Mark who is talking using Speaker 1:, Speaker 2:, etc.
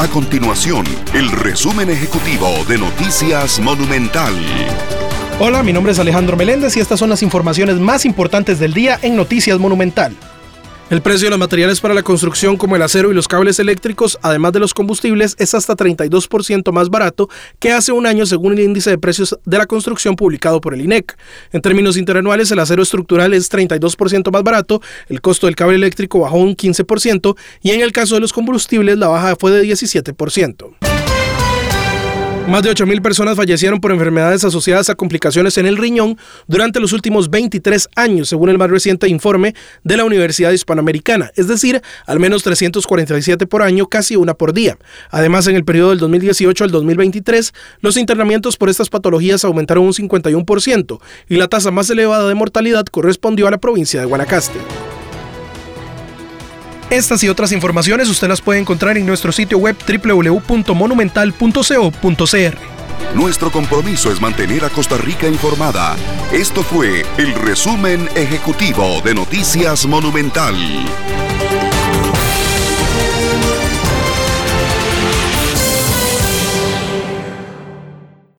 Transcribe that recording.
Speaker 1: A continuación, el resumen ejecutivo de Noticias Monumental.
Speaker 2: Hola, mi nombre es Alejandro Meléndez y estas son las informaciones más importantes del día en Noticias Monumental. El precio de los materiales para la construcción como el acero y los cables eléctricos, además de los combustibles, es hasta 32% más barato que hace un año según el índice de precios de la construcción publicado por el INEC. En términos interanuales, el acero estructural es 32% más barato, el costo del cable eléctrico bajó un 15% y en el caso de los combustibles la baja fue de 17%. Más de 8.000 personas fallecieron por enfermedades asociadas a complicaciones en el riñón durante los últimos 23 años, según el más reciente informe de la Universidad Hispanoamericana, es decir, al menos 347 por año, casi una por día. Además, en el periodo del 2018 al 2023, los internamientos por estas patologías aumentaron un 51% y la tasa más elevada de mortalidad correspondió a la provincia de Guanacaste. Estas y otras informaciones usted las puede encontrar en nuestro sitio web www.monumental.co.cr.
Speaker 1: Nuestro compromiso es mantener a Costa Rica informada. Esto fue el resumen ejecutivo de Noticias Monumental.